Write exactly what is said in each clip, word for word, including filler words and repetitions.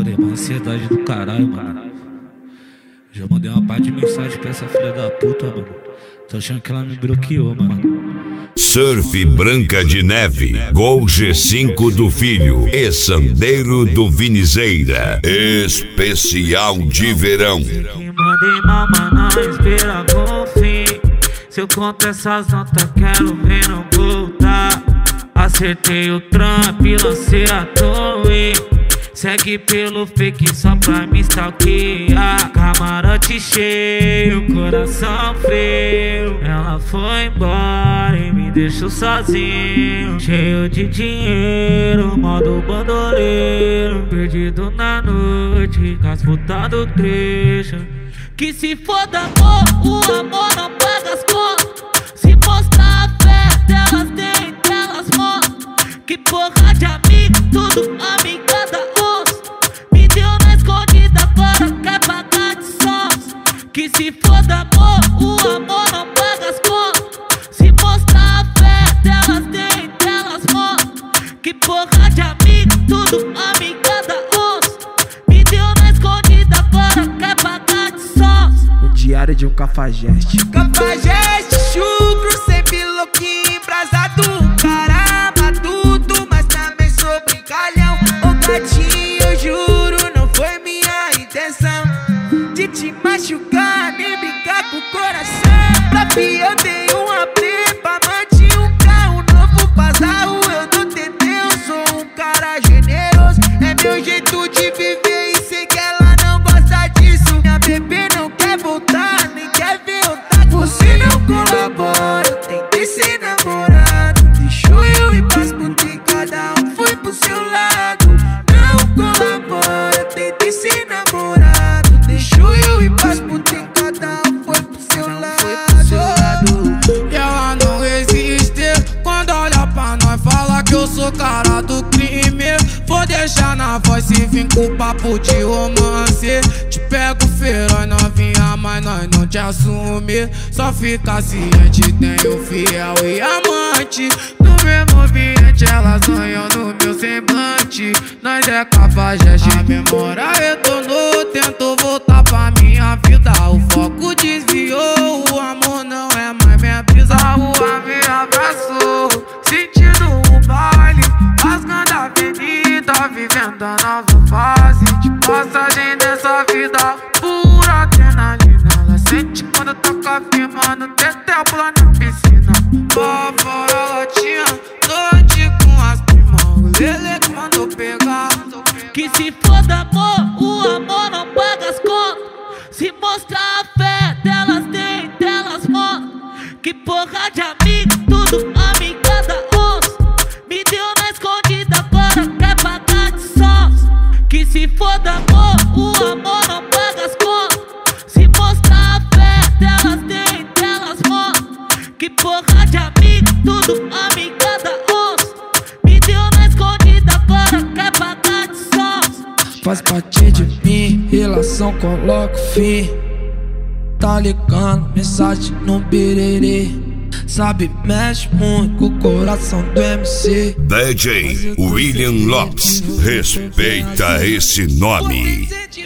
Dei uma ansiedade do caralho, mano. Já mandei uma parte de mensagem pra essa filha da puta, mano. Tô achando que ela me bloqueou, mano. Surf Branca de Neve, Gol G cinco do Filho e Sandeiro do Vinizeira. Especial de verão. Que mandei mamar na espera com fim. Se eu conto essas notas, quero ver não voltar. Acertei o trampo e lancei a torre. Segue pelo fake só pra me stalkear. Camarote cheio, coração frio. Ela foi embora e me deixou sozinho. Cheio de dinheiro, modo bandoleiro. Perdido na noite, com as putas do trecho. Que se foda amor, o amor não paga as contas. Se mostrar a fé delas, tem delas mostram. Que porra de amigo, tudo amigada. Que se foda amor, o amor não paga as contas. Se mostrar a fé delas, tem delas mostram. Que porra de amigo, tudo amigada osso. Me deu na escondida, agora quer pagar de sócio. O diário de um cafajeste. Cafajeste, chucro, sempre louquinho, embrasado. Cara matuto, mas também sou brincalhão. Ô gatinho, eu juro, não foi minha intenção de te machucar, nem brincar com o coração. Pra fi eu dei uma prepa, manti um carro novo pasado. Eu não tentei, eu sou um cara generoso. É meu jeito de viver e sei que ela não gosta disso. Minha bebê não quer voltar, nem quer ver eu tá. Você não colabora, eu tentei ser namorado. Deixou eu ir pras putas e cada um foi pro seu lado. Não colabora, eu tentei ser namorado. Deixou eu ir pras putas e cada um foi pro seu lado. E ela não resiste quando olha pra nós, fala que eu sou cara do crime. Vou deixar na voz se vim com papo de romance. Te pego feroz novinha, mas nós não te assume. Só fica ciente, tenho fiel e amante. No mesmo ambiente elas sonham no meu semblante. Nós é cafajeste, a memória retornou. Tento voltar pra minha vida, o foco desviou. O amor não é mais minha brisa. A rua me abraçou, sentindo o baile, rasgando a avenida, vivendo a nova fase de passagem dessa vida. Pura adrenalina, ela sente quando toca firmando. Tetel pula na piscina, lá fora ela tinha noite com as primas. O Lele que mandou pegar. Que se foda amor, o amor não paga as contas. Se mostrar a fé delas, tem delas mostram. Que porra de amigo, tudo amigada osso. Me deu na escondida, agora quer pagar de sócio. Que se foda amor, o amor não paga as contas. Se mostrar a fé delas, tem delas mostram. Que porra de amigo, tudo amigada osso. Me deu na escondida, agora quer pagar de sócio. Faz parte de mim, relação coloca fim. Tá ligando, mensagem no bererê. Sabe, mexe muito com o coração do M C. D J William Lopes, respeita esse nome.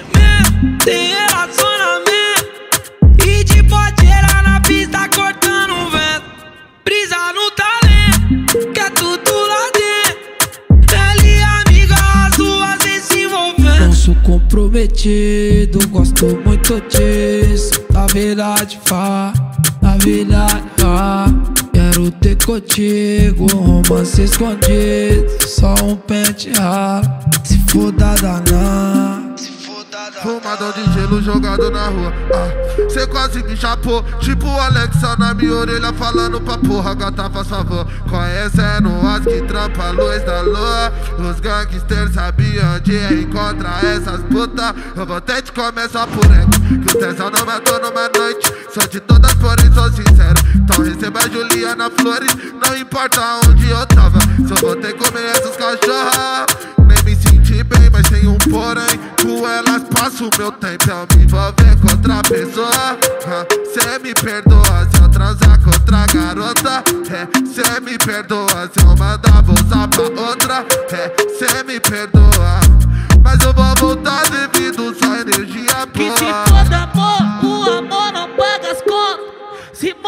Tem relacionamento e de bodeira na pista cortando o vento. Brisa no talento, que é tudo lá dentro. Ela e amiga, as duas vêm se envolvendo. Não sou comprometido, gosto muito disso. Na verdade, fá, na verdade, fá. Quero ter contigo, romance escondido. Só um pente raro, se for da danar. Fumadão de gelo jogado na rua, ah. Cê quase me chapou, tipo o Alexa na minha orelha falando pra porra, gata faz favor. Conhecendo as que trampa a luz da lua. Os gangsters sabiam onde encontrar essas putas. Eu vou ter de comer só por ego, que o tesão não matou numa noite. Sou de todas, porém sou sincero. Então receba a Juliana Flores, não importa onde eu tava. Só vou ter que comer essas cachorras. Nem me senti bem, mas tem um porém. Com elas passo o meu tempo, eu me envolver com outra pessoa. ah, Cê me perdoa se eu transar com outra garota. é, Cê me perdoa se eu mandar bolsa pra outra. é, Cê me perdoa, mas eu vou voltar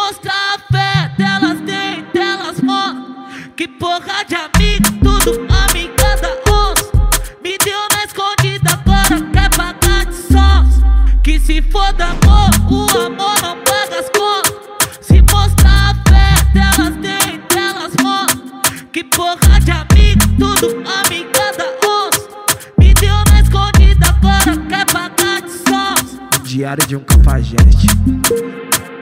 mostrar a fé delas tem, delas mostram. Que porra de amigo, tudo amiga da onça. Me deu na escondida, agora quer pagar de sons. Que se foda amor, o amor não paga as contas. Se mostrar a fé delas tem, delas mostram. Que porra de amigo, tudo amiga da onça. Me deu na escondida, agora quer pagar de sons. Diário de um cafajeste.